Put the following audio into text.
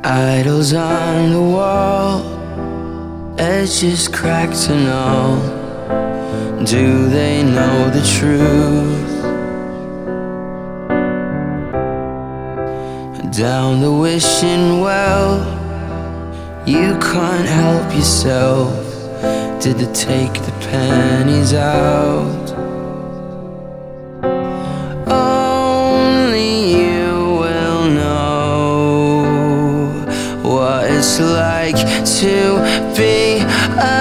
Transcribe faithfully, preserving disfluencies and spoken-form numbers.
Idols on the wall, edges cracked and all. Do they know the truth? Down the wishing well, you can't help yourself. Did they take the pennies out? Only you will know what it's like to be a